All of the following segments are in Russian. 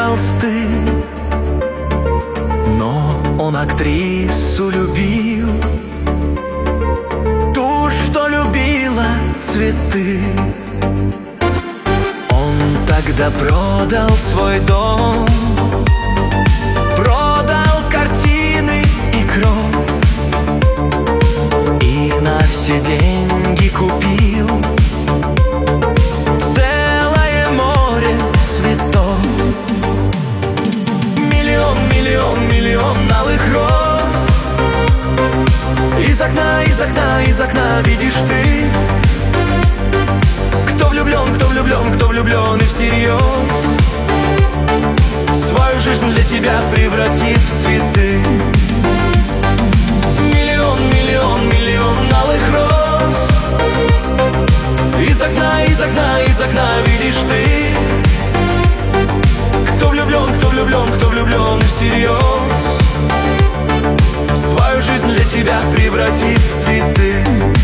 холсты, но он актрису любил, ту, что любила цветы. Он тогда продал свой дом, продал картины и кровь, и на все деньги купил целое море цветов. Миллион, миллион, миллион алых роз. Из окна, из окна, из окна видишь ты, кто влюблен, кто влюблен, кто влюблен и всерьез свою жизнь для тебя превратит в цветы. Миллион, миллион, миллион алых роз. Из окна, из окна, из окна видишь ты, кто влюблен, кто влюблен, кто влюблен и всерьез свою жизнь для тебя превратит в цветы.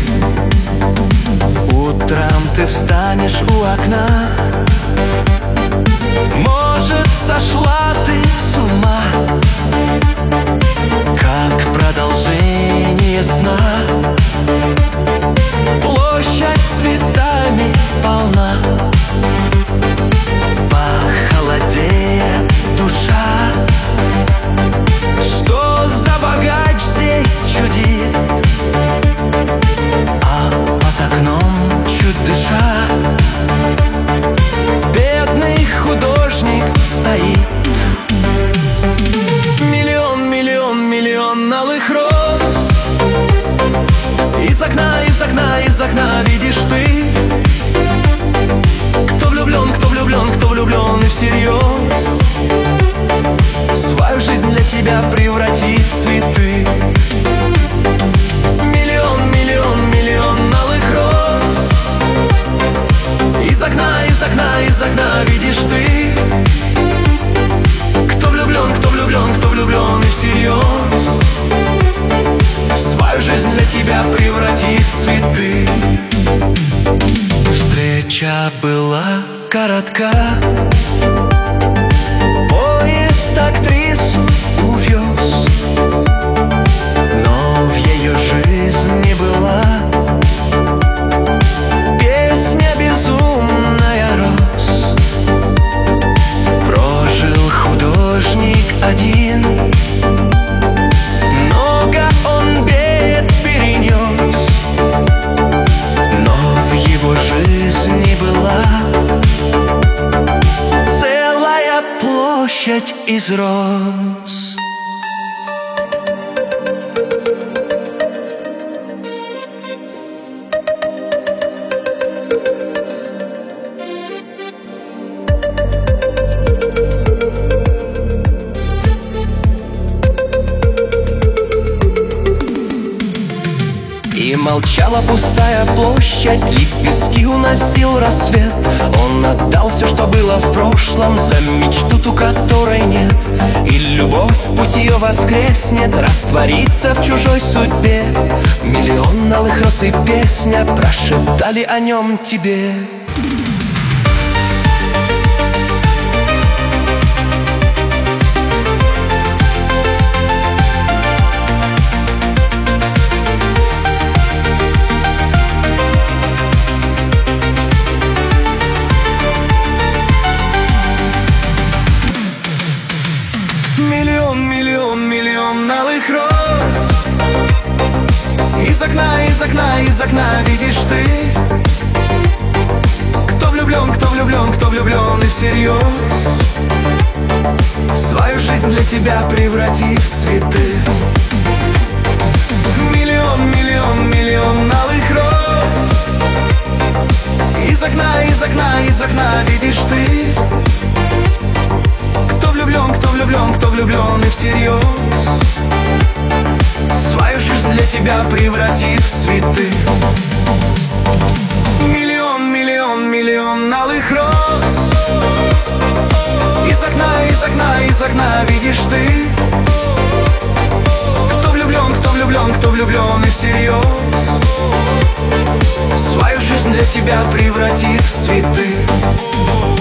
Утром ты встанешь у окна, может, сошла ты с ума, как продолжение сна. Площадь цветами полна, похолодеет душа. Что за богач здесь чудит, а под окном, чуть дыша, бедный художник стоит. Миллион, миллион, миллион алых роз. Из окна, из окна, из окна видишь ты, кто влюблен, кто влюблен, кто влюблен и всерьез свою жизнь для тебя превратит в цветы. Миллион, миллион, миллион алых роз. Из окна, из окна, из окна видишь ты, кто влюблен, кто влюблен, кто влюблен и всерьез свою жизнь для тебя превратит в цветы. Встреча была коротка, поезд актрису увез, но в ее жизни была песня безумная роз. Прожил художник один, много он бед перенес, но в его жизни была целая площадь из роз. И молчала пустая площадь, лепестки уносил рассвет. Он отдал все, что было в прошлом, за мечту ту, которой нет. И любовь, пусть ее воскреснет, растворится в чужой судьбе. Миллион алых роз и песня прошептали о нем тебе. Миллион, миллион, миллион алых роз. Из окна, из окна, из окна видишь ты, кто влюблен, кто влюблен, кто влюблен и всерьез свою жизнь для тебя превратит в цветы. Миллион, миллион, миллион алых роз. Из окна, из окна, из окна видишь ты, кто влюблен, кто влюблен, кто влюблен и всерьез свою жизнь для тебя превратит в цветы. Миллион, миллион, миллион алых роз. Из окна, из окна, из окна видишь ты, кто влюблен, кто влюблен, кто влюблен и всерьез свою жизнь для тебя превратит в цветы.